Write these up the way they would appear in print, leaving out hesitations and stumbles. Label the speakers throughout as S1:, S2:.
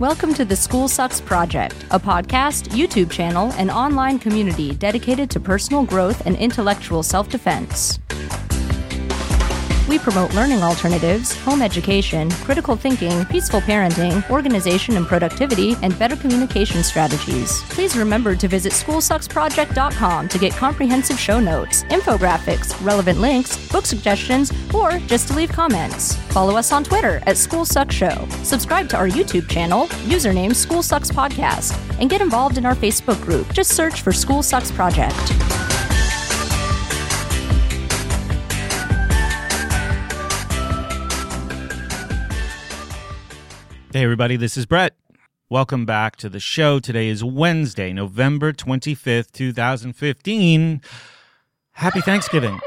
S1: Welcome to the School Sucks Project, a podcast, YouTube channel, and online community dedicated to personal growth and intellectual self-defense. We promote learning alternatives, home education, critical thinking, peaceful parenting, organization and productivity, and better communication strategies. Please remember to visit SchoolSucksProject.com to get comprehensive show notes, infographics, relevant links, book suggestions, or just to leave comments. Follow us on Twitter at SchoolSucksShow. Subscribe to our YouTube channel, username SchoolSucksPodcast, and get involved in our Facebook group. Just search for School Sucks Project.
S2: Hey everybody, this is Brett. Welcome back to the show. Today is Wednesday, November 25th, 2015. Happy Thanksgiving.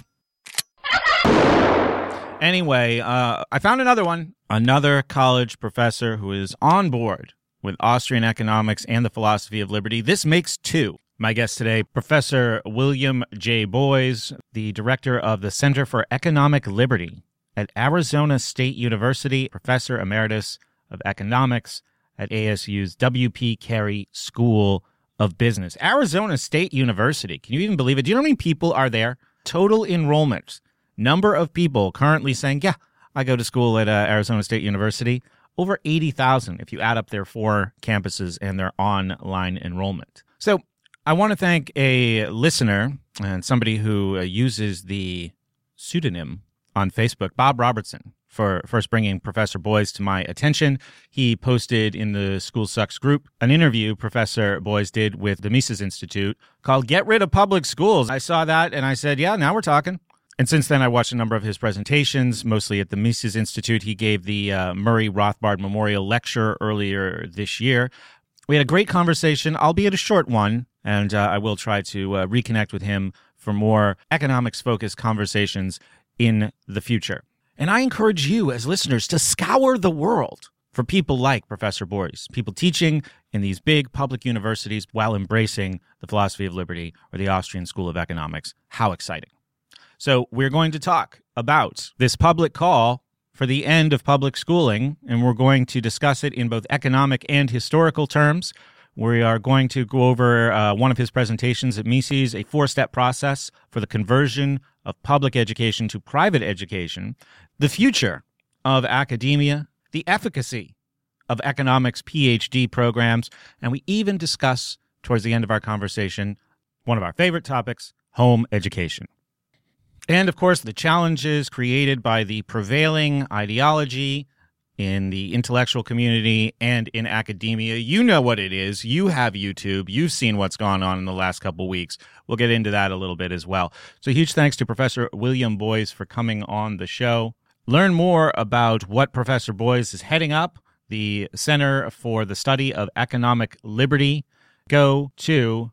S2: Anyway, I found another one. Another college professor who is on board with Austrian economics and the philosophy of liberty. This makes two. My guest today, Professor William J. Boys, the director of the Center for Economic Liberty at Arizona State University, Professor Emeritus of Economics at ASU's W.P. Carey School of Business. Arizona State University. Can you even believe it? Do you know how many people are there? Total enrollment. Number of people currently saying, yeah, I go to school at Arizona State University. Over 80,000 if you add up their four campuses and their online enrollment. So I want to thank a listener and somebody who uses the pseudonym on Facebook, Bob Robertson, for first bringing Professor Boys to my attention. He posted in the School Sucks group an interview Professor Boys did with the Mises Institute called Get Rid of Public Schools. I saw that and I said, yeah, now we're talking. And since then, I watched a number of his presentations, mostly at the Mises Institute. He gave the Murray Rothbard Memorial Lecture earlier this year. We had a great conversation, albeit a short one, and I will try to reconnect with him for more economics-focused conversations in the future. And I encourage you as listeners to scour the world for people like Professor Boys, people teaching in these big public universities while embracing the philosophy of liberty or the Austrian School of Economics. How exciting. So we're going to talk about this public call for the end of public schooling, and we're going to discuss it in both economic and historical terms. We are going to go over one of his presentations at Mises, a four-step process for the conversion of public education to private education, the future of academia, the efficacy of economics PhD programs, and we even discuss, towards the end of our conversation, one of our favorite topics, home education. And, of course, the challenges created by the prevailing ideology in the intellectual community and in academia. You know what it is. You have YouTube. You've seen what's gone on in the last couple of weeks. We'll get into that a little bit as well. So huge thanks to Professor William Boys for coming on the show. Learn more about what Professor Boys is heading up, the Center for the Study of Economic Liberty. Go to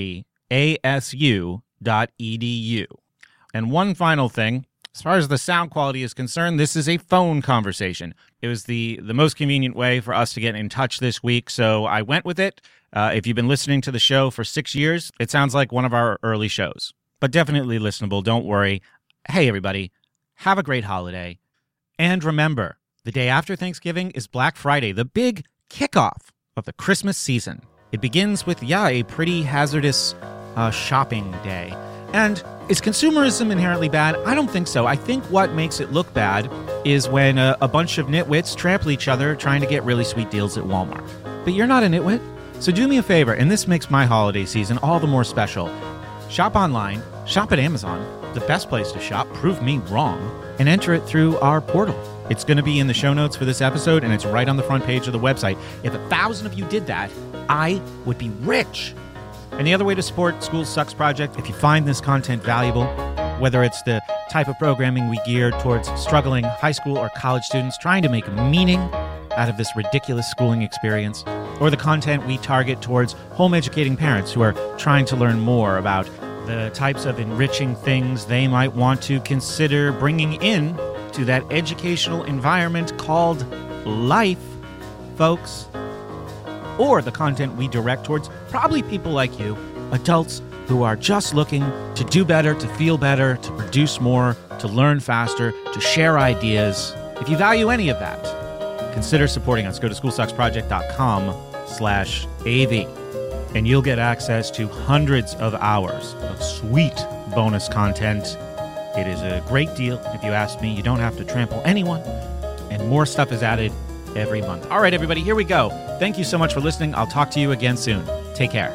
S2: libertyasu.edu. And one final thing, as far as the sound quality is concerned, this is a phone conversation. It was the most convenient way for us to get in touch this week, so I went with it. If you've been listening to the show for 6 years, it sounds like one of our early shows, but definitely listenable. Don't worry. Hey, everybody, have a great holiday. And remember, the day after Thanksgiving is Black Friday, the big kickoff of the Christmas season. It begins with, a pretty hazardous shopping day. And is consumerism inherently bad? I don't think so. I think what makes it look bad is when a bunch of nitwits trample each other trying to get really sweet deals at Walmart. But you're not a nitwit, so do me a favor, and this makes my holiday season all the more special. Shop online, shop at Amazon, the best place to shop, prove me wrong, and enter it through our portal. It's going to be in the show notes for this episode, and it's right on the front page of the website. If 1,000 of you did that, I would be rich. And the other way to support School Sucks Project, if you find this content valuable, whether it's the type of programming we gear towards struggling high school or college students trying to make meaning out of this ridiculous schooling experience, or the content we target towards home educating parents who are trying to learn more about the types of enriching things they might want to consider bringing in to that educational environment called life, folks. Or the content we direct towards probably people like you, adults who are just looking to do better, to feel better, to produce more, to learn faster, to share ideas. If you value any of that, consider supporting us. Go to schoolsucksproject.com/AV, and you'll get access to hundreds of hours of sweet bonus content. It is a great deal, if you ask me. You don't have to trample anyone, and more stuff is added every month. All right, everybody, here we go. Thank you so much for listening. I'll talk to you again soon. Take care.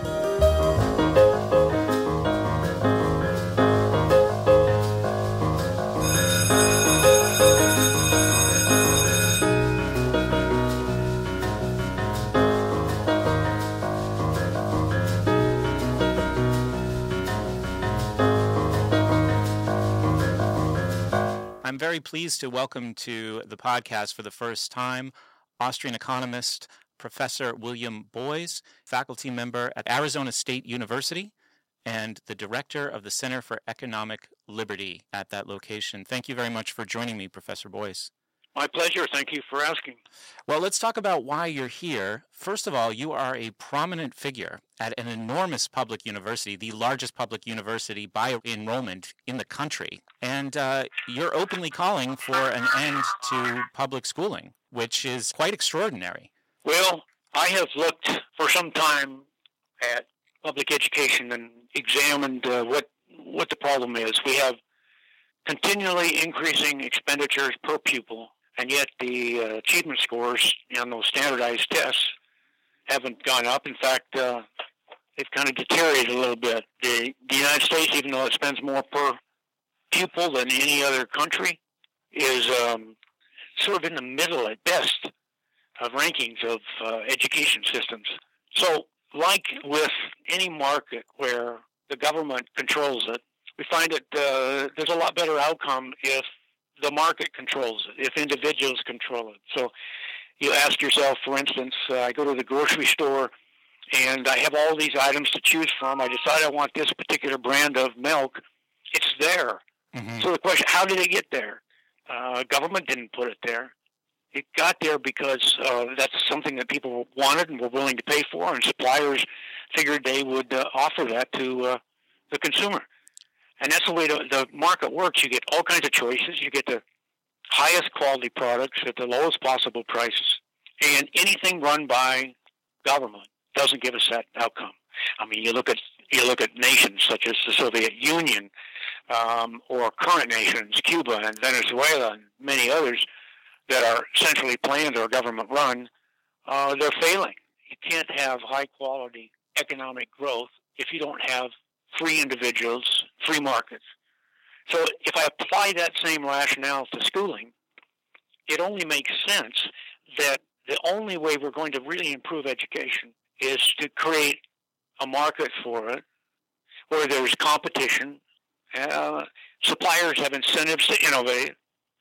S2: I'm very pleased to welcome to the podcast for the first time Austrian economist Professor William Boys, faculty member at Arizona State University and the director of the Center for Economic Liberty at that location. Thank you very much for joining me, Professor Boys.
S3: My pleasure. Thank you for asking.
S2: Well, let's talk about why you're here. First of all, you are a prominent figure at an enormous public university, the largest public university by enrollment in the country. And you're openly calling for an end to public schooling, which is quite extraordinary.
S3: Well, I have looked for some time at public education and examined what the problem is. We have continually increasing expenditures per pupil, and yet the achievement scores on those standardized tests haven't gone up. In fact, they've kind of deteriorated a little bit. The United States, even though it spends more per pupil than any other country, is sort of in the middle at best of rankings of education systems. So, like with any market where the government controls it, we find that there's a lot better outcome if the market controls it, if individuals control it. So you ask yourself, for instance, I go to the grocery store and I have all these items to choose from. I decide I want this particular brand of milk. It's there. Mm-hmm. So the question, how did it get there? Government didn't put it there. It got there because that's something that people wanted and were willing to pay for, and suppliers figured they would offer that to the consumer. And that's the way the market works. You get all kinds of choices. You get the highest quality products at the lowest possible prices. And anything run by government doesn't give us that outcome. I mean, you look at nations such as the Soviet Union, or current nations, Cuba and Venezuela and many others that are centrally planned or government run, they're failing. You can't have high quality economic growth if you don't have free individuals, free markets. So if I apply that same rationale to schooling, it only makes sense that the only way we're going to really improve education is to create a market for it where there's competition, suppliers have incentives to innovate,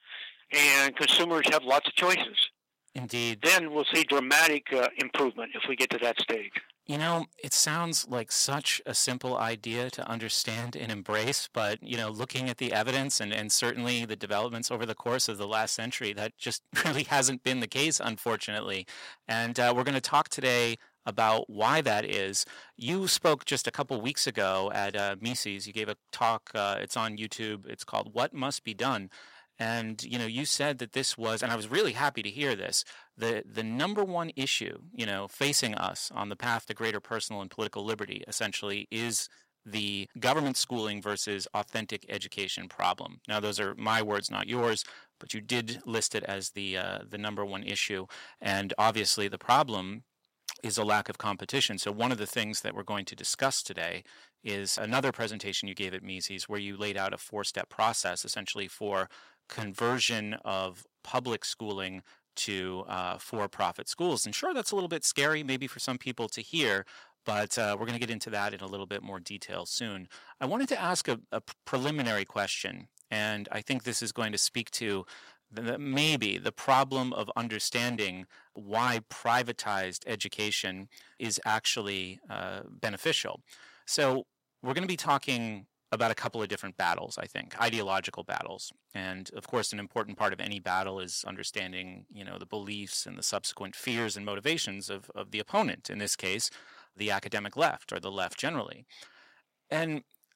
S3: and consumers have lots of choices.
S2: Indeed.
S3: Then we'll see dramatic improvement if we get to that stage.
S2: You know, it sounds like such a simple idea to understand and embrace, but, you know, looking at the evidence and certainly the developments over the course of the last century, that just really hasn't been the case, unfortunately. And we're going to talk today about why that is. You spoke just a couple weeks ago at Mises. You gave a talk. It's on YouTube. It's called What Must Be Done. And, you know, you said that this was, and I was really happy to hear this, the number one issue, you know, facing us on the path to greater personal and political liberty, essentially, is the government schooling versus authentic education problem. Now, those are my words, not yours, but you did list it as the number one issue. And obviously the problem is a lack of competition. So one of the things that we're going to discuss today is another presentation you gave at Mises where you laid out a 4-step process essentially for conversion of public schooling to for-profit schools. And sure, that's a little bit scary maybe for some people to hear, but we're going to get into that in a little bit more detail soon. I wanted to ask a preliminary question, and I think this is going to speak to maybe the problem of understanding why privatized education is actually beneficial. So we're going to be talking about a couple of different battles, I think, ideological battles. And of course, an important part of any battle is understanding, you know, the beliefs and the subsequent fears and motivations of the opponent, in this case, the academic left or the left generally. And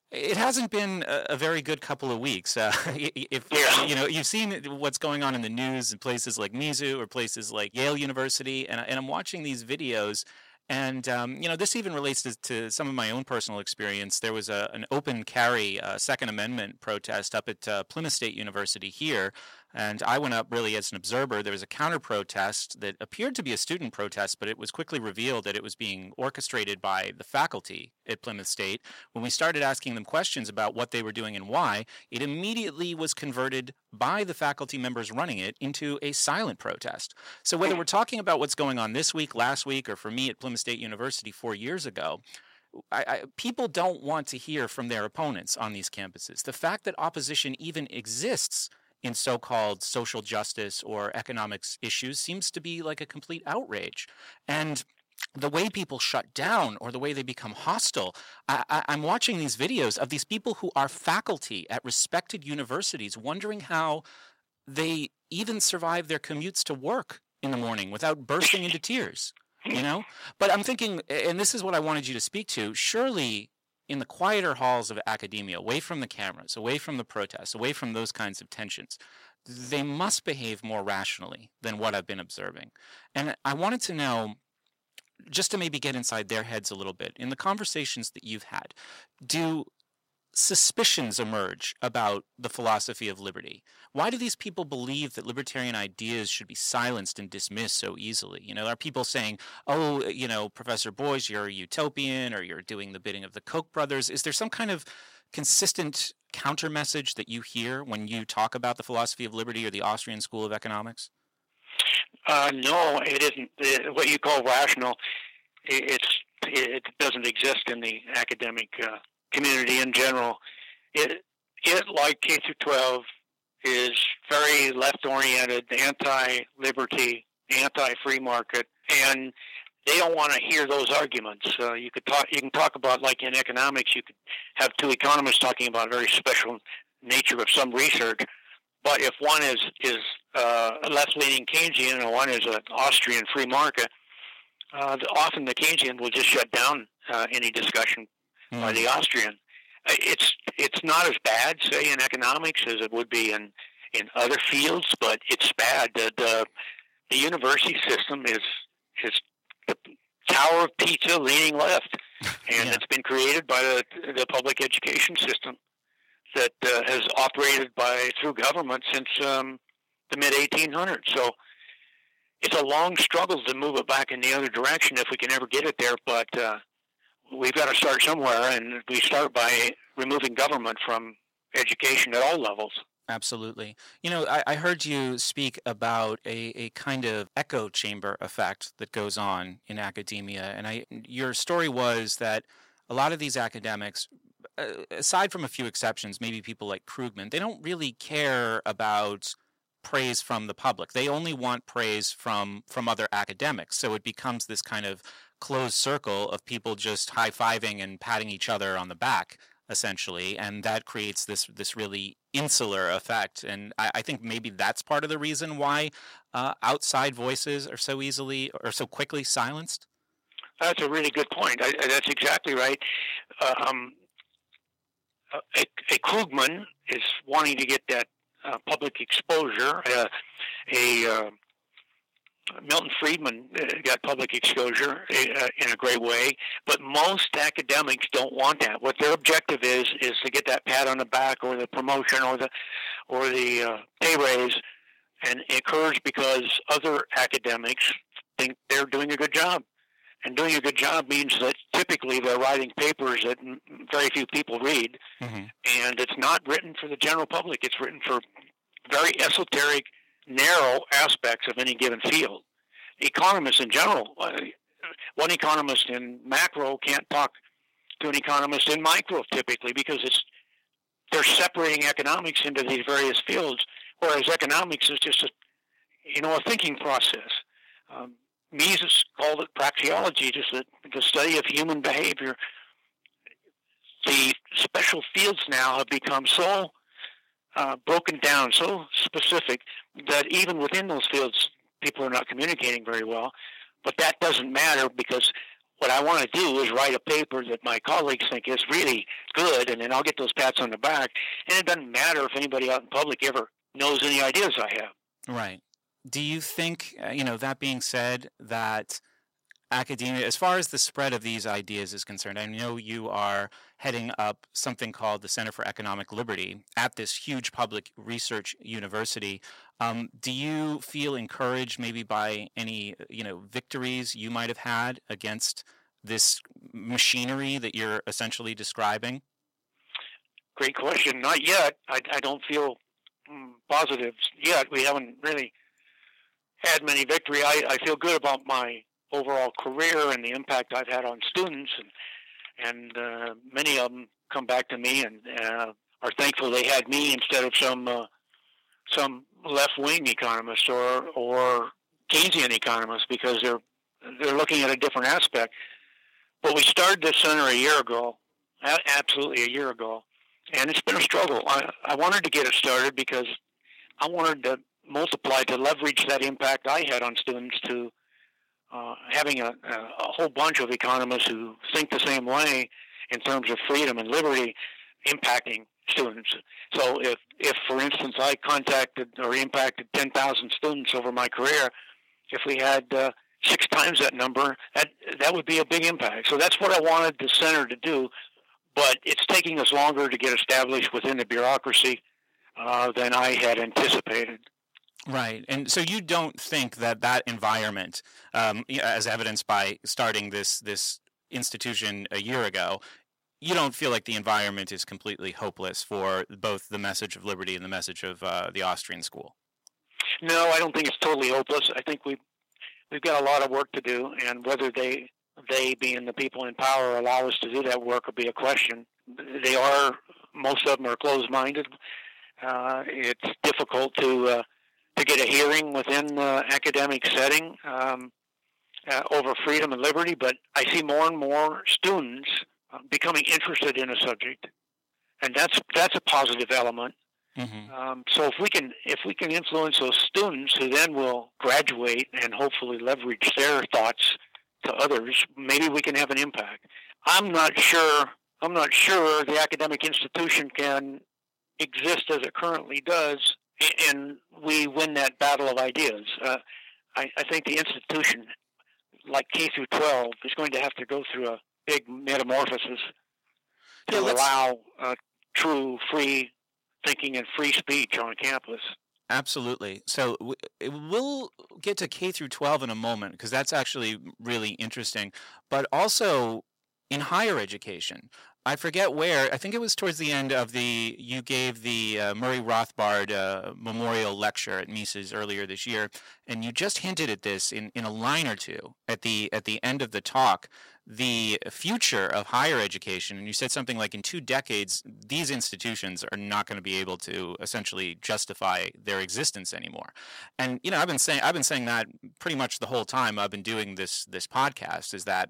S4: It hasn't been a very good couple of weeks. You've seen what's going on in the news in places like Mizzou or places like Yale University, and I'm watching these videos. And, this even relates to some of my own personal experience. There was an open carry Second Amendment protest up at Plymouth State University here. And I went up really as an observer. There was a counter protest that appeared to be a student protest, but it was quickly revealed that it was being orchestrated by the faculty at Plymouth State. When we started asking them questions about what they were doing and why, it immediately was converted by the faculty members running it into a silent protest. So whether we're talking about what's going on this week, last week, or for me at Plymouth State University 4 years ago, people don't want to hear from their opponents on these campuses. The fact that opposition even exists in so-called social justice or economics issues seems to be like a complete outrage. And the way people shut down or the way they become hostile, I'm watching these videos of these people who are faculty at respected universities wondering how they even survive their commutes to work in the morning without bursting into tears, But I'm thinking, and this is what I wanted you to speak to, surely in the quieter halls of academia, away from the cameras, away from the protests, away from those kinds of tensions, they must behave more rationally than what I've been observing. And I wanted to know, just to maybe get inside their heads a little bit, in the conversations that you've had, do suspicions emerge about the philosophy of liberty? Why do these people believe that libertarian ideas should be silenced and dismissed so easily? Are people saying, Professor Boyce, you're a utopian, or you're doing the bidding of the Koch brothers? Is there some kind of consistent counter message that you hear when you talk about the philosophy of liberty or the Austrian School of Economics?
S3: No, it isn't. What you call rational, it doesn't exist in the academic community in general. It like K through 12 is very left-oriented, anti-liberty, anti-free market, and they don't want to hear those arguments. You can talk about, like in economics, you could have two economists talking about a very special nature of some research. But if one is a left-leaning Keynesian and one is an Austrian free market, often the Keynesian will just shut down any discussion by the Austrian. It's not as bad, say, in economics as it would be in other fields, but it's bad. The university system is the Tower of Pizza leaning left, and it's been created by the public education system that has operated through government since the mid-1800s. So it's a long struggle to move it back in the other direction if we can ever get it there, but we've got to start somewhere, and we start by removing government from education at all levels.
S4: Absolutely. I heard you speak about a kind of echo chamber effect that goes on in academia, and your story was that a lot of these academics, aside from a few exceptions, maybe people like Krugman, they don't really care about praise from the public. They only want praise from other academics. So it becomes this kind of closed circle of people just high-fiving and patting each other on the back, essentially, and that creates this really insular effect. And I think maybe that's part of the reason why outside voices are so easily or so quickly silenced.
S3: That's a really good point. That's exactly right. A Krugman is wanting to get that public exposure. Milton Friedman got public exposure in a great way, but most academics don't want that. What their objective is to get that pat on the back or the promotion or the pay raise, and it occurs because other academics think they're doing a good job. And doing a good job means that typically they're writing papers that very few people read, and it's not written for the general public. It's written for very esoteric, narrow aspects of any given field. Economists in general, one economist in macro can't talk to an economist in micro typically because they're separating economics into these various fields, whereas economics is just a thinking process. Mises called it praxeology, just the study of human behavior. The special fields now have become so broken down, so specific, that even within those fields, people are not communicating very well. But that doesn't matter because what I want to do is write a paper that my colleagues think is really good, and then I'll get those pats on the back. And it doesn't matter if anybody out in public ever knows any ideas I have.
S4: Right. Do you think, that being said, that academia, as far as the spread of these ideas is concerned, I know you are heading up something called the Center for Economic Liberty at this huge public research university. Do you feel encouraged maybe by any, victories you might have had against this machinery that you're essentially describing?
S3: Great question. Not yet. I don't feel positive yet. We haven't really had many victory. I feel good about my overall career and the impact I've had on students, and many of them come back to me and are thankful they had me instead of some left-wing economist or Keynesian economist, because they're looking at a different aspect. But we started this center a year ago, absolutely a year ago, and it's been a struggle. I wanted to get it started because I wanted to multiply, to leverage that impact I had on students to having a whole bunch of economists who think the same way in terms of freedom and liberty impacting students. So if for instance, I contacted or impacted 10,000 students over my career, if we had 6 times that number, that would be a big impact. So that's what I wanted the center to do, but it's taking us longer to get established within the bureaucracy than I had anticipated.
S4: Right. And so you don't think that environment, as evidenced by starting this institution a year ago, you don't feel like the environment is completely hopeless for both the message of liberty and the message of the Austrian school?
S3: No, I don't think it's totally hopeless. I think we've got a lot of work to do, and whether they being the people in power, allow us to do that work will be a question. Most of them are closed-minded. It's difficult to get a hearing within the academic setting over freedom and liberty, but I see more and more students becoming interested in a subject, and that's a positive element. Mm-hmm. So if we can influence those students, who then will graduate and hopefully leverage their thoughts to others, maybe we can have an impact. I'm not sure the academic institution can exist as it currently does, and we win that battle of ideas. I think the institution, like K through 12, is going to have to go through a big metamorphosis to allow true free thinking and free speech on campus.
S4: Absolutely. So we'll get to K through 12 in a moment, because that's actually really interesting. But also in higher education, I forget where, I think it was towards the end of you gave the Murray Rothbard memorial lecture at Mises earlier this year, and you just hinted at this in a line or two at the end of the talk, the future of higher education. And you said something like, in 2 decades, these institutions are not going to be able to essentially justify their existence anymore. And I've been saying that pretty much the whole time I've been doing this podcast, is that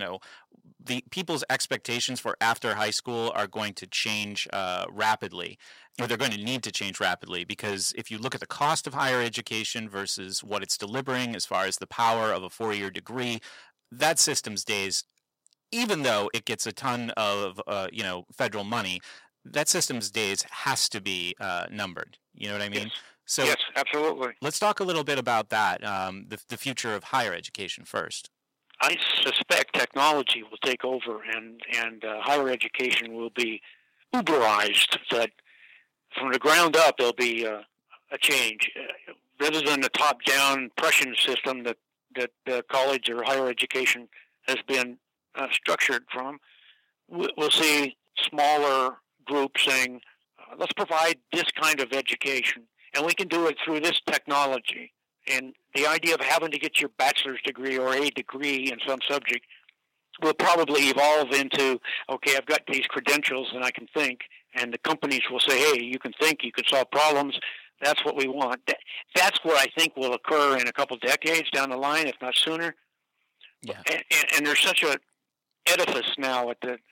S4: the people's expectations for after high school are going to change rapidly, or they're going to need to change rapidly, because if you look at the cost of higher education versus what it's delivering as far as the power of a 4-year degree, that system's days, even though it gets a ton of federal money, that system's days has to be numbered. You know what I mean?
S3: Yes.
S4: So
S3: yes, absolutely.
S4: Let's talk a little bit about that, the future of higher education first.
S3: I suspect technology will take over, and higher education will be Uberized. That from the ground up, there'll be a change, rather than the top-down Prussian system that college or higher education has been structured from. We'll see smaller groups saying, "Let's provide this kind of education, and we can do it through this technology." And the idea of having to get your bachelor's degree or a degree in some subject will probably evolve into, okay, I've got these credentials and I can think, and the companies will say, hey, you can think, you can solve problems, that's what we want. That's what I think will occur in a couple decades down the line, if not sooner. Yeah. And there's such an edifice now at the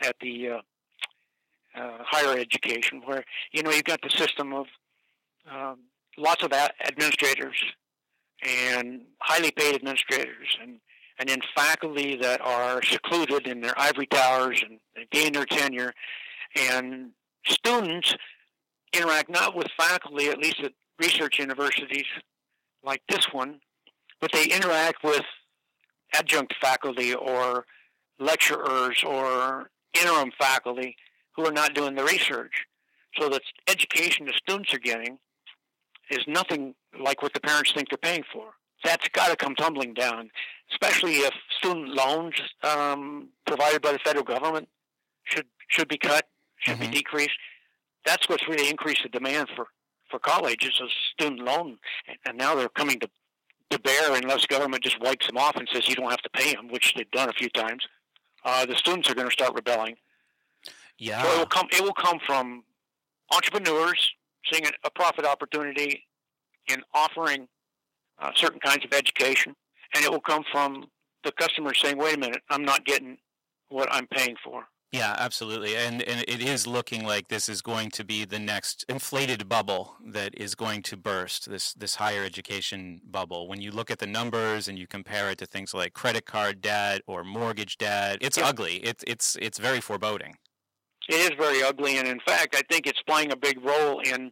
S3: higher education where, you've got the system of lots of administrators and highly paid administrators, and and then faculty that are secluded in their ivory towers and gain their tenure, and students interact not with faculty, at least at research universities like this one, but they interact with adjunct faculty or lecturers or interim faculty who are not doing the research. So the education the students are getting is nothing like what the parents think they're paying for. That's got to come tumbling down, especially if student loans provided by the federal government should be cut, should be decreased. That's what's really increased the demand for college is a student loan, and now they're coming to bear unless government just wipes them off and says you don't have to pay them, which they've done a few times. The students are going to start rebelling.
S4: Yeah.
S3: So it will come from entrepreneurs seeing a profit opportunity in offering certain kinds of education, and it will come from the customers saying, wait a minute, I'm not getting what I'm paying for.
S4: Yeah, absolutely. And it is looking like this is going to be the next inflated bubble that is going to burst, this higher education bubble. When you look at the numbers and you compare it to things like credit card debt or mortgage debt, it's ugly. It's very foreboding.
S3: It is very ugly, and in fact, I think it's playing a big role in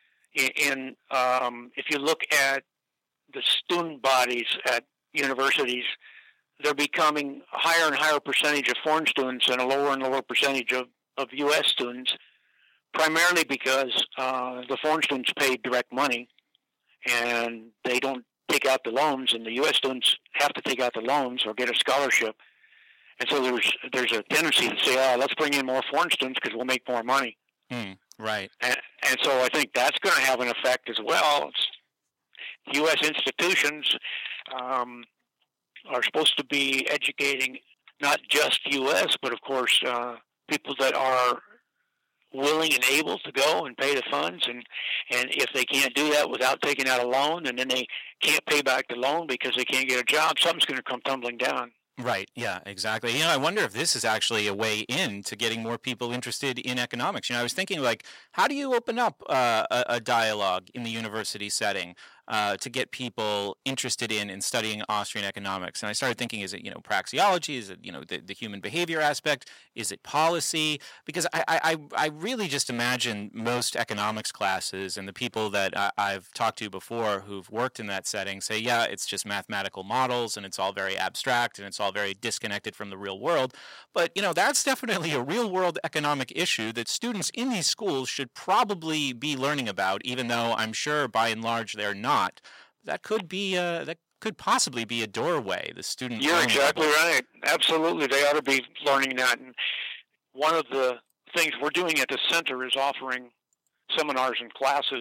S3: if you look at the student bodies at universities, they're becoming a higher and higher percentage of foreign students and a lower and lower percentage of U.S. students, primarily because the foreign students pay direct money and they don't take out the loans, and the U.S. students have to take out the loans or get a scholarship. And so there's a tendency to say, let's bring in more foreign students because we'll make more money.
S4: Right.
S3: And so I think that's going to have an effect as well. U.S. institutions are supposed to be educating not just U.S., but of course people that are willing and able to go and pay the funds. And if they can't do that without taking out a loan, and then they can't pay back the loan because they can't get a job, something's going to come tumbling down.
S4: Right. Yeah, exactly. I wonder if this is actually a way in to getting more people interested in economics. I was thinking, like, how do you open up a dialogue in the university setting to get people interested in studying Austrian economics? And I started thinking, is it, praxeology? Is it, the human behavior aspect? Is it policy? Because I really just imagine most economics classes and the people that I've talked to before who've worked in that setting say, yeah, it's just mathematical models and it's all very abstract and it's all very disconnected from the real world. But, that's definitely a real world economic issue that students in these schools should probably be learning about, even though I'm sure by and large they're not. That could be that could possibly be a doorway. The student.
S3: You're exactly right. Absolutely, they ought to be learning that. And one of the things we're doing at the center is offering seminars and classes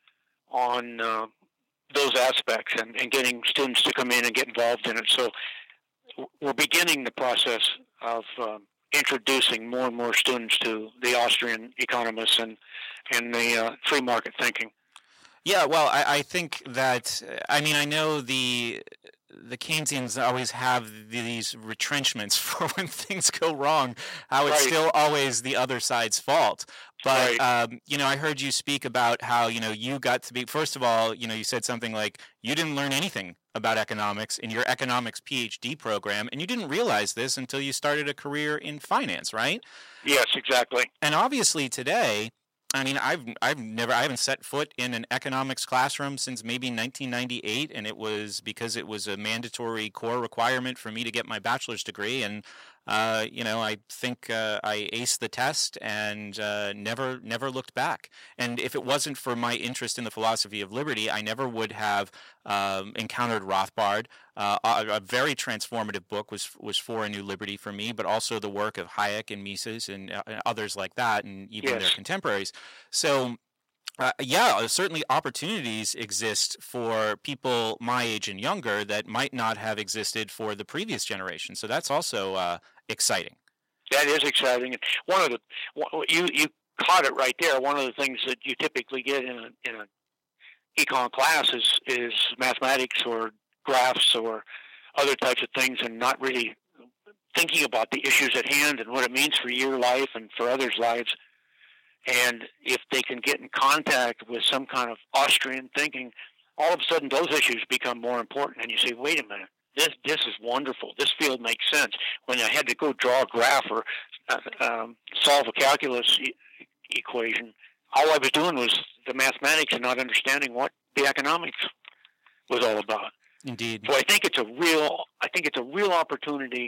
S3: on those aspects and getting students to come in and get involved in it. So we're beginning the process of introducing more and more students to the Austrian economists and the free market thinking.
S4: Yeah, well, I think that, I know the Keynesians always have these retrenchments for when things go wrong, how it's still always the other side's fault. But, I heard you speak about how, you got to be, first of all, you said something like you didn't learn anything about economics in your economics PhD program, and you didn't realize this until you started a career in finance, right?
S3: Yes, exactly.
S4: And obviously today, I haven't set foot in an economics classroom since maybe 1998, and it was because it was a mandatory core requirement for me to get my bachelor's degree. And I think I aced the test and never looked back. And if it wasn't for my interest in the philosophy of liberty, I never would have encountered Rothbard. A very transformative book was For a New Liberty for me, but also the work of Hayek and Mises and others like that, and even their contemporaries. So, certainly opportunities exist for people my age and younger that might not have existed for the previous generation. So that's also exciting.
S3: That is exciting. One of the you caught it right there. One of the things that you typically get in an econ class is mathematics or graphs or other types of things, and not really thinking about the issues at hand and what it means for your life and for others' lives. And if they can get in contact with some kind of Austrian thinking, all of a sudden those issues become more important. And you say, wait a minute, this is wonderful. This field makes sense. When I had to go draw a graph or solve a calculus equation, all I was doing was the mathematics and not understanding what the economics was all about.
S4: Indeed.
S3: So I think it's a real opportunity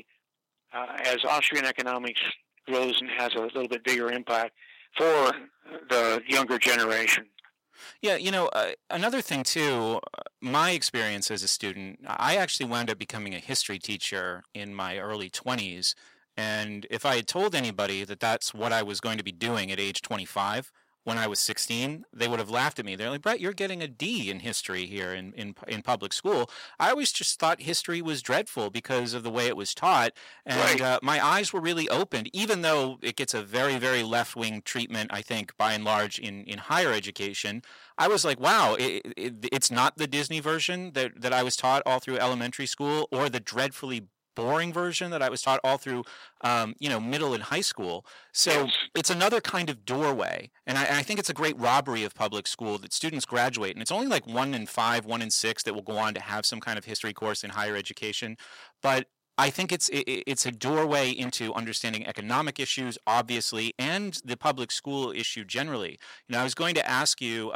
S3: as Austrian economics grows and has a little bit bigger impact for the younger generation.
S4: Yeah, another thing too, my experience as a student, I actually wound up becoming a history teacher in my early 20s. And if I had told anybody that that's what I was going to be doing at age 25, when I was 16, they would have laughed at me. They're like, Brett, you're getting a D in history here in public school. I always just thought history was dreadful because of the way it was taught. And
S3: Right.
S4: My eyes were really opened, even though it gets a very, very left-wing treatment, I think, by and large, in higher education. I was like, wow, it's not the Disney version that I was taught all through elementary school, or the dreadfully boring version that I was taught all through, middle and high school. So
S3: Yes.
S4: it's another kind of doorway. And I think it's a great robbery of public school that students graduate. And it's only like 1 in 5, 1 in 6 that will go on to have some kind of history course in higher education. But I think it's a doorway into understanding economic issues, obviously, and the public school issue generally. I was going to ask you,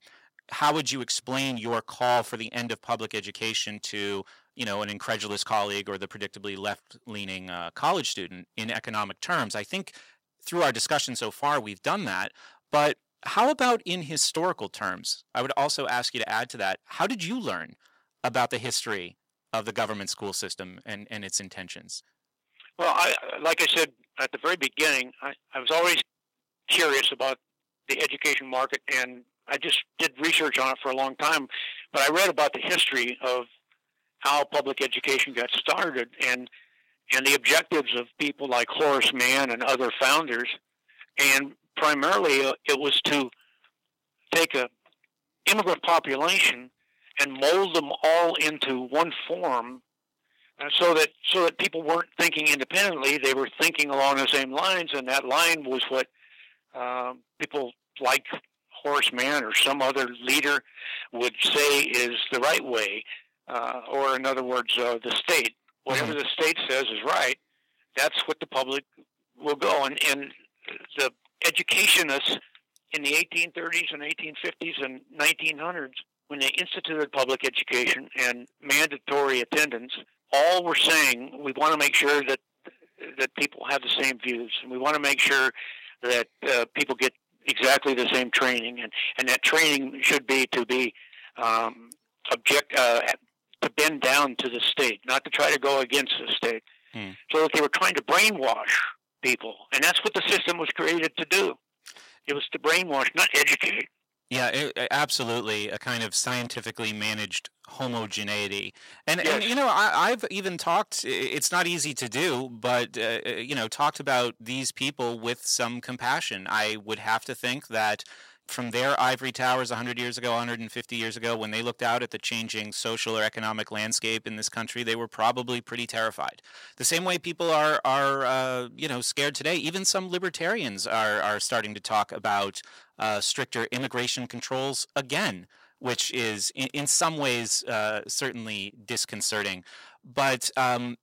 S4: how would you explain your call for the end of public education to an incredulous colleague or the predictably left-leaning college student in economic terms? I think through our discussion so far, we've done that. But how about in historical terms? I would also ask you to add to that. How did you learn about the history of the government school system and its intentions?
S3: Well, like I said at the very beginning, I was always curious about the education market, and I just did research on it for a long time. But I read about the history of how public education got started and the objectives of people like Horace Mann and other founders. And primarily it was to take a immigrant population and mold them all into one form, so that people weren't thinking independently. They were thinking along the same lines, and that line was what people like Horace Mann or some other leader would say is the right way. Or in other words, the state. Whatever the state says is right, that's what the public will go. And the educationists in the 1830s and 1850s and 1900s, when they instituted public education and mandatory attendance, all were saying, we want to make sure that people have the same views, and we want to make sure that people get exactly the same training, and that training should be to be to bend down to the state, not to try to go against the state. So that they were trying to brainwash people, and that's what the system was created to do. It was to brainwash, not educate.
S4: Yeah, absolutely. A kind of scientifically managed homogeneity. And I've even talked, it's not easy to do, but, talked about these people with some compassion. I would have to think that from their ivory towers 100 years ago, 150 years ago, when they looked out at the changing social or economic landscape in this country, they were probably pretty terrified. The same way people are scared today. Even some libertarians are starting to talk about stricter immigration controls again, which is in some ways certainly disconcerting. But I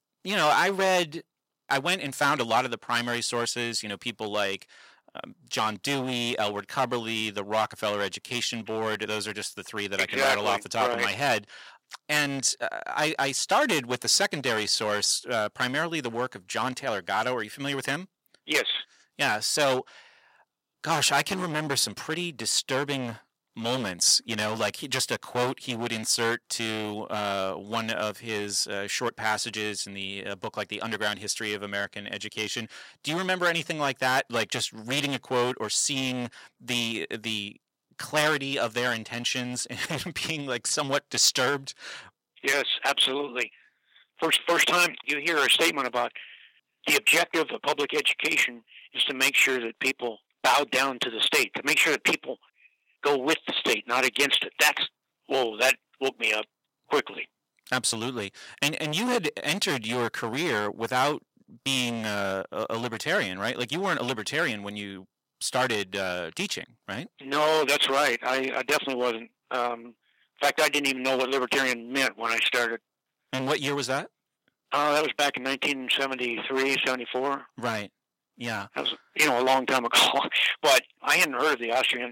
S4: went and found a lot of the primary sources. People like John Dewey, Elwood Cubberley, the Rockefeller Education Board. Those are just the three that I can rattle off the top of my head. And I started with the secondary source, primarily the work of John Taylor Gatto. Are you familiar with him?
S3: Yes.
S4: Yeah. So, gosh, I can remember some pretty disturbing moments, like just a quote he would insert to one of his short passages in the book, like The Underground History of American Education. Do you remember anything like that? Like just reading a quote or seeing the clarity of their intentions and being like somewhat disturbed?
S3: Yes, absolutely. First time you hear a statement about the objective of public education is to make sure that people bow down to the state, to make sure that people go with the state, not against it. That woke me up quickly.
S4: Absolutely. And you had entered your career without being a libertarian, right? Like you weren't a libertarian when you started teaching, right?
S3: No, that's right. I definitely wasn't. In fact, I didn't even know what libertarian meant when I started.
S4: And what year was that?
S3: That was back in 1973, 74.
S4: Right. Yeah.
S3: That was, a long time ago. But I hadn't heard of the Austrians.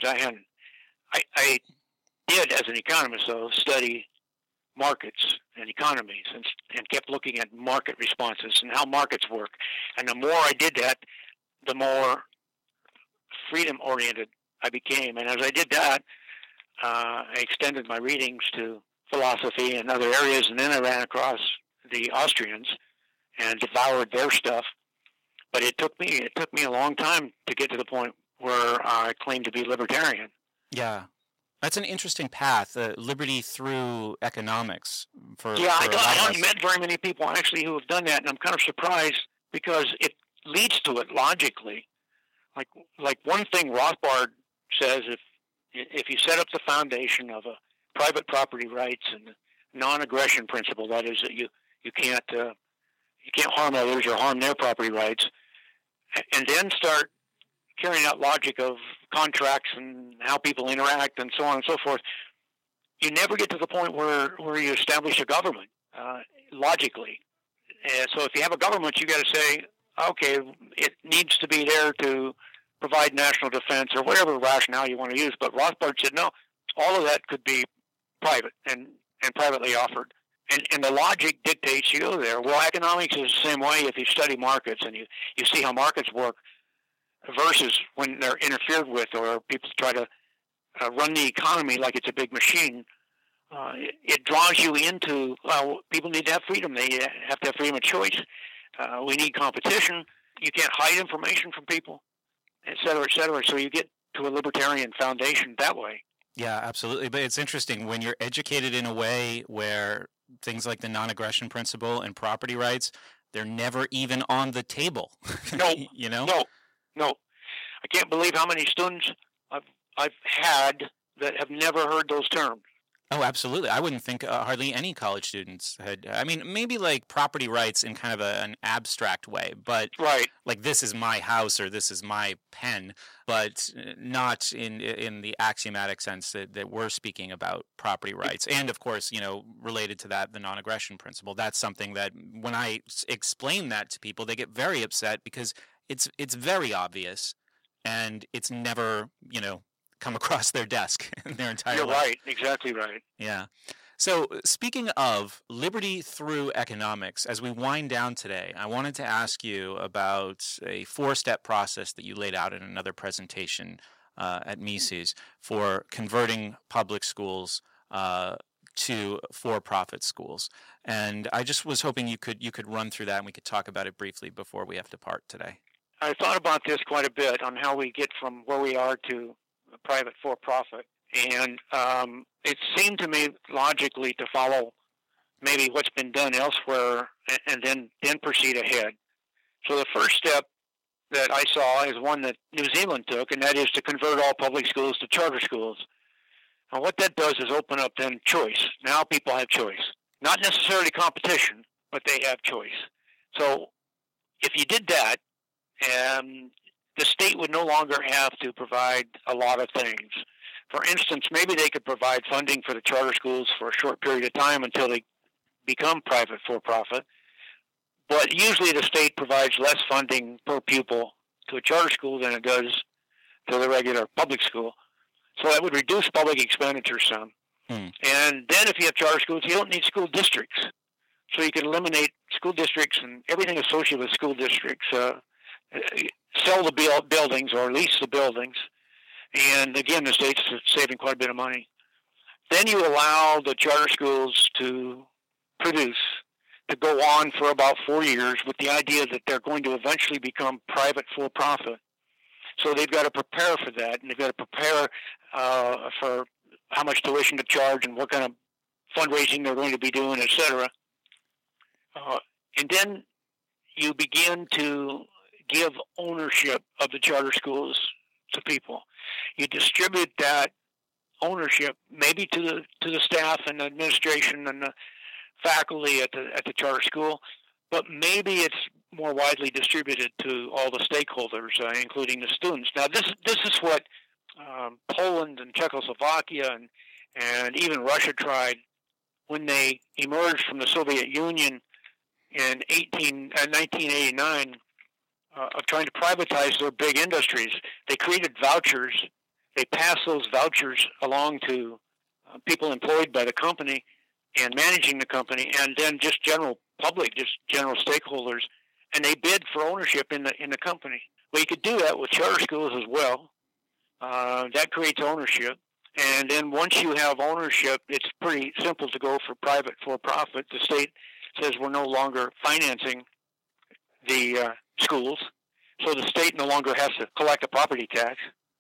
S3: I did, as an economist, though, study markets and economies and kept looking at market responses and how markets work. And the more I did that, the more freedom-oriented I became. And as I did that, I extended my readings to philosophy and other areas, and then I ran across the Austrians and devoured their stuff. But it took me a long time to get to the point where I claimed to be libertarian.
S4: Yeah. That's an interesting path, liberty through economics.
S3: I haven't met very many people actually who have done that, and I'm kind of surprised because it leads to it logically. Like one thing Rothbard says, if you set up the foundation of a private property rights and non-aggression principle, that is that you can't harm others or harm their property rights, and then start carrying out logic of contracts and how people interact and so on and so forth, you never get to the point where you establish a government logically. And so if you have a government, you got to say, okay, it needs to be there to provide national defense or whatever rationale you want to use. But Rothbard said, no, all of that could be private and privately offered. And the logic dictates you go there. Well, economics is the same way. If you study markets and you see how markets work versus when they're interfered with or people try to run the economy like it's a big machine, it draws you into, people need to have freedom. They have to have freedom of choice. We need competition. You can't hide information from people, et cetera, et cetera. So you get to a libertarian foundation that way.
S4: Yeah, absolutely. But it's interesting when you're educated in a way where things like the non-aggression principle and property rights, they're never even on the table.
S3: No,
S4: No.
S3: I can't believe how many students I've had that have never heard those terms.
S4: Oh, absolutely. I wouldn't think hardly any college students had. I mean, maybe like property rights in kind of an abstract way, but
S3: right.
S4: Like this is my house or this is my pen, but not in the axiomatic sense that we're speaking about property rights. And of course, related to that, the non-aggression principle. That's something that when I explain that to people, they get very upset because it's very obvious and it's never, come across their desk in their entire
S3: You're
S4: life.
S3: right. Exactly right.
S4: Yeah. So speaking of liberty through economics, as we wind down today, I wanted to ask you about a 4-step process that you laid out in another presentation at Mises for converting public schools to for-profit schools. And I just was hoping you could run through that and we could talk about it briefly before we have to part today.
S3: I thought about this quite a bit on how we get from where we are to private for-profit, and it seemed to me logically to follow maybe what's been done elsewhere and then proceed ahead. So the first step that I saw is one that New Zealand took, and that is to convert all public schools to charter schools. And what that does is open up then choice. Now people have choice. Not necessarily competition, but they have choice. So if you did that, the state would no longer have to provide a lot of things. For instance, maybe they could provide funding for the charter schools for a short period of time until they become private for-profit. But usually the state provides less funding per pupil to a charter school than it does to the regular public school. So that would reduce public expenditure some. And then if you have charter schools, you don't need school districts. So you can eliminate school districts and everything associated with school districts, sell the buildings or lease the buildings. And again, the state's saving quite a bit of money. Then you allow the charter schools to produce, to go on for about 4 years with the idea that they're going to eventually become private for-profit. So they've got to prepare for that, and they've got to prepare for how much tuition to charge and what kind of fundraising they're going to be doing, et cetera. And then you begin to give ownership of the charter schools to people. You distribute that ownership maybe to the staff and the administration and the faculty at the charter school, but maybe it's more widely distributed to all the stakeholders, including the students. Now, this is what Poland and Czechoslovakia and even Russia tried when they emerged from the Soviet Union in 1989, of trying to privatize their big industries. They created vouchers. They passed those vouchers along to people employed by the company and managing the company, and then just general public, just general stakeholders, and they bid for ownership in the company. Well, you could do that with charter schools as well. That creates ownership. And then once you have ownership, it's pretty simple to go for private for-profit. The state says we're no longer financing the schools, so the state no longer has to collect a property tax.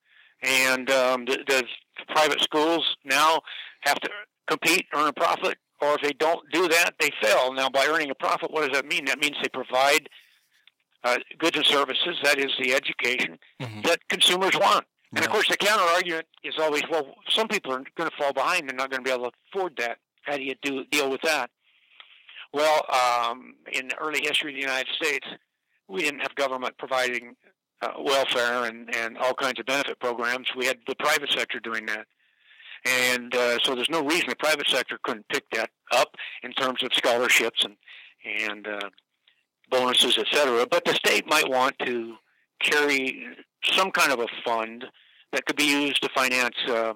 S3: And the private schools now have to compete, earn a profit, or if they don't do that, they fail. Now, by earning a profit, what does that mean? That means they provide goods and services, that is the education, that consumers want. And, of course, the counter-argument is always, well, some people are going to fall behind. They're not going to be able to afford that. How do you deal with that? Well, in the early history of the United States, we didn't have government providing welfare and all kinds of benefit programs. We had the private sector doing that. And so there's no reason the private sector couldn't pick that up in terms of scholarships and bonuses, et cetera. But the state might want to carry some kind of a fund that could be used to finance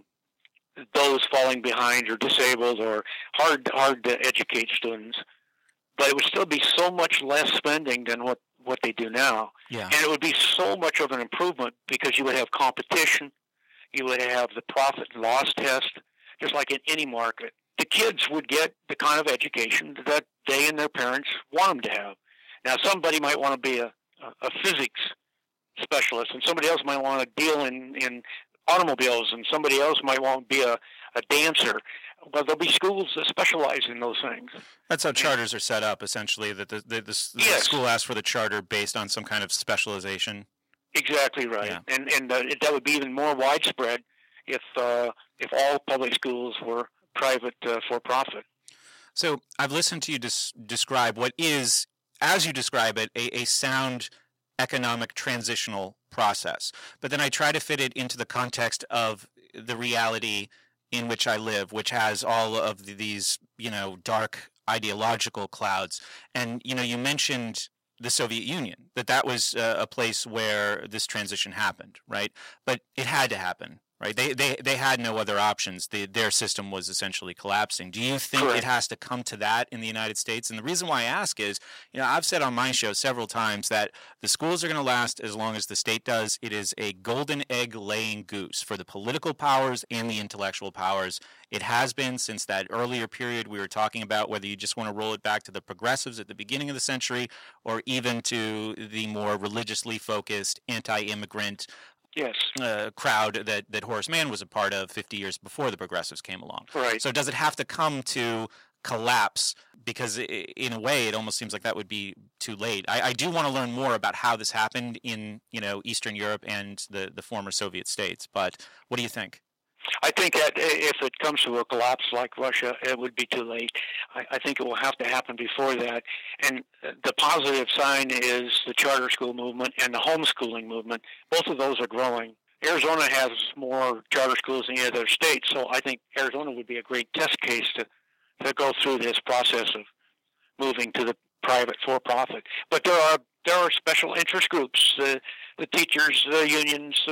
S3: those falling behind or disabled or hard to educate students. But it would still be so much less spending than what they do now.
S4: Yeah.
S3: And it would be so much of an improvement because you would have competition. You would have the profit and loss test, just like in any market. The kids would get the kind of education that they and their parents want them to have. Now, somebody might want to be a physics specialist, and somebody else might want to deal in automobiles, and somebody else might want to be a dancer. Well, there'll be schools that specialize in those things.
S4: That's how charters are set up, essentially, that the school asks for the charter based on some kind of specialization.
S3: Exactly right. Yeah. And that would be even more widespread if all public schools were private for-profit.
S4: So I've listened to you describe what is, as you describe it, a sound economic transitional process. But then I try to fit it into the context of the reality in which I live, which has all of these, dark ideological clouds. And, you mentioned the Soviet Union, that was a place where this transition happened, right? But it had to happen, right? They had no other options. Their system was essentially collapsing. Do you think Correct. It has to come to that in the United States? And the reason why I ask is, I've said on my show several times that the schools are going to last as long as the state does. It is a golden egg laying goose for the political powers and the intellectual powers. It has been since that earlier period we were talking about, whether you just want to roll it back to the progressives at the beginning of the century or even to the more religiously focused anti-immigrant
S3: Yes.
S4: Crowd that Horace Mann was a part of 50 years before the progressives came along.
S3: Right.
S4: So does it have to come to collapse? Because in a way, it almost seems like that would be too late. I do want to learn more about how this happened in Eastern Europe and the former Soviet states. But what do you think?
S3: I think that if it comes to a collapse like Russia, it would be too late. I think it will have to happen before that. And the positive sign is the charter school movement and the homeschooling movement. Both of those are growing. Arizona has more charter schools than any other state, so I think Arizona would be a great test case to go through this process of moving to the private for-profit. But there are special interest groups, the teachers, the unions,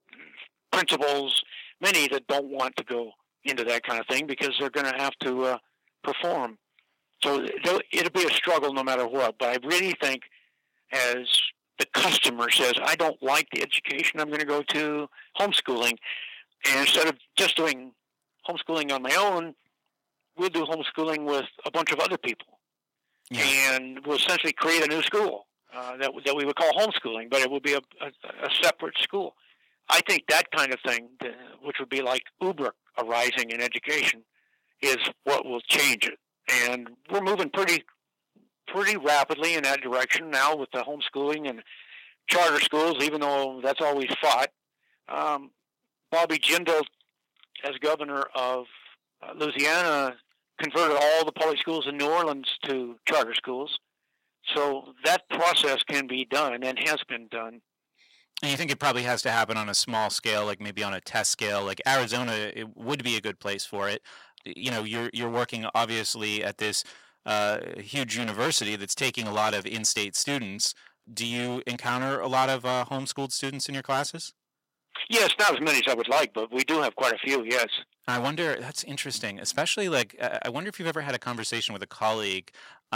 S3: principals, many that don't want to go into that kind of thing because they're going to have to perform. So it'll be a struggle no matter what. But I really think as the customer says, I don't like the education, I'm going to go to homeschooling. And instead of just doing homeschooling on my own, we'll do homeschooling with a bunch of other people. Yeah. And we'll essentially create a new school that we would call homeschooling, but it would be a separate school. I think that kind of thing, which would be like Uber arising in education, is what will change it. And we're moving pretty rapidly in that direction now with the homeschooling and charter schools, even though that's always fought. Bobby Jindal, as governor of Louisiana, converted all the public schools in New Orleans to charter schools. So that process can be done and has been done.
S4: And you think it probably has to happen on a small scale, like maybe on a test scale, like Arizona, it would be a good place for it. you're working obviously at this huge university that's taking a lot of in-state students. Do you encounter a lot of homeschooled students in your classes?
S3: Yes, not as many as I would like, but we do have quite a few, yes.
S4: I wonder, that's interesting, especially I wonder if you've ever had a conversation with a colleague.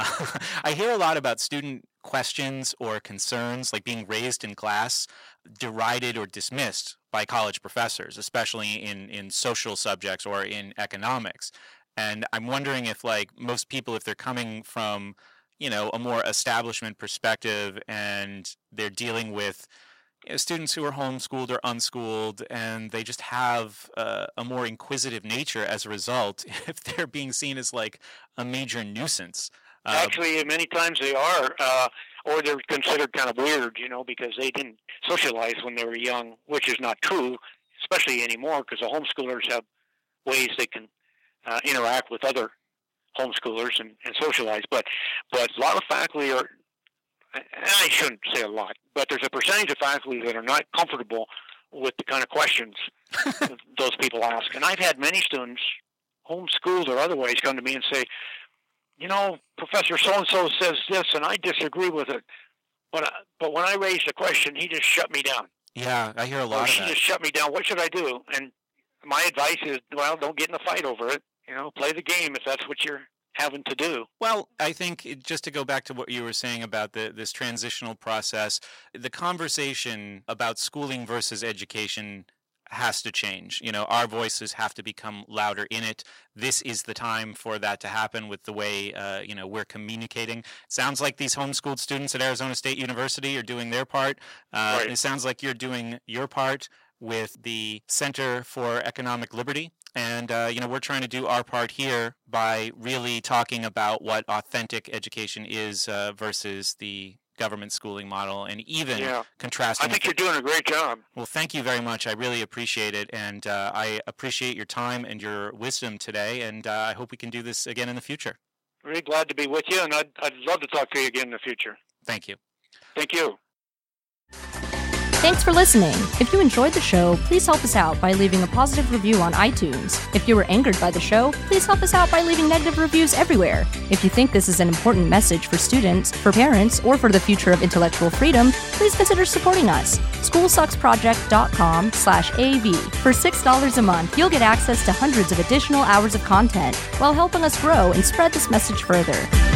S4: I hear a lot about student questions or concerns being raised in class, derided or dismissed by college professors, especially in social subjects or in economics. And I'm wondering if most people, if they're coming from, a more establishment perspective and they're dealing with students who are homeschooled or unschooled, and they just have a more inquisitive nature as a result, if they're being seen as a major nuisance.
S3: Actually, many times they are, or they're considered kind of weird, because they didn't socialize when they were young, which is not true, especially anymore, because the homeschoolers have ways they can interact with other homeschoolers and socialize. But a lot of faculty are, and I shouldn't say a lot, but there's a percentage of faculty that are not comfortable with the kind of questions those people ask. And I've had many students, homeschooled or otherwise, come to me and say, Professor so-and-so says this, and I disagree with it. But when I raised the question, he just shut me down.
S4: Yeah, I hear a lot of that.
S3: She just shut me down. What should I do? And my advice is, don't get in a fight over it. Play the game if that's what you're having to do.
S4: Well, I think just to go back to what you were saying about this transitional process, the conversation about schooling versus education has to change. Our voices have to become louder in it. This is the time for that to happen with the way, we're communicating. It sounds like these homeschooled students at Arizona State University are doing their part.
S3: Right.
S4: It sounds like you're doing your part with the Center for Economic Liberty. And, we're trying to do our part here by really talking about what authentic education is versus the government schooling model, and even contrasting.
S3: I think you're doing a great job.
S4: Well, thank you very much. I really appreciate it. And I appreciate your time and your wisdom today. And I hope we can do this again in the future.
S3: Really glad to be with you. And I'd love to talk to you again in the future.
S4: Thank you.
S3: Thank you.
S1: Thanks for listening. If you enjoyed the show, please help us out by leaving a positive review on iTunes. If you were angered by the show, please help us out by leaving negative reviews everywhere. If you think this is an important message for students, for parents, or for the future of intellectual freedom, please consider supporting us. SchoolSucksProject.com/AV. For $6 a month, you'll get access to hundreds of additional hours of content while helping us grow and spread this message further.